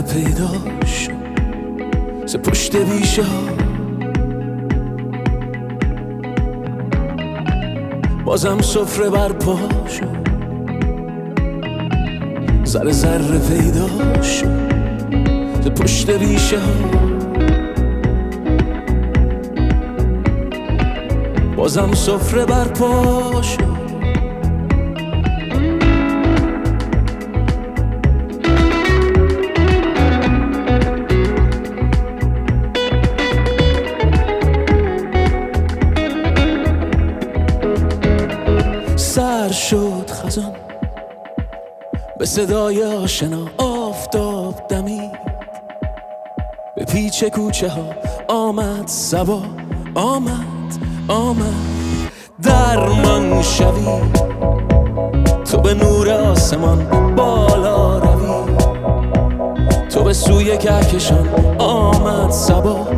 پیدا شد ز پشت بیشه ها، بازم سفره برپا شد، ذره ذره پیدا شد ز پشت بیشه ها، بازم سفره برپا شد. سر شد خزان به صدای آشنا، آفتاب دمید به پیچ کوچه ها، آمد صبا، آمد درمان شوی تو به نور آسمان بالا روی، تو به سوی کهکشان، آمد صبا،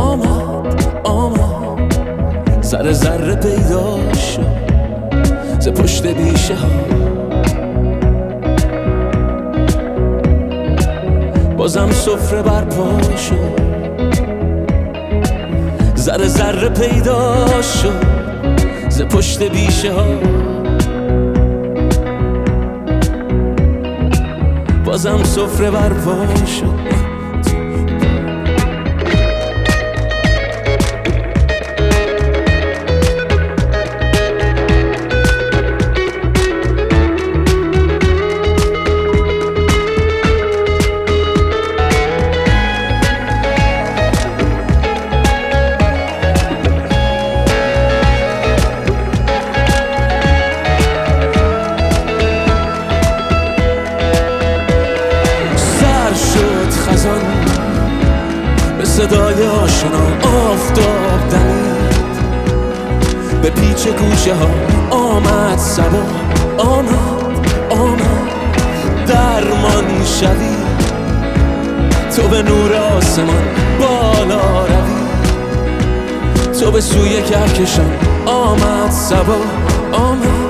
آمد ذره ذره پیدا شد ز پشت بیشه ها، بازم سفره برپا شد، ذره ذره پیدا شد ز پشت بیشه ها، بازم سفره برپا شد. به صدای آشنا، آفتاب دمید به پیچ گوشه ها، آمد صبا، آمد درمان شوی تو به نور آسمان بالا روی، تو به سوی کهکشان، آمد صبا، آمد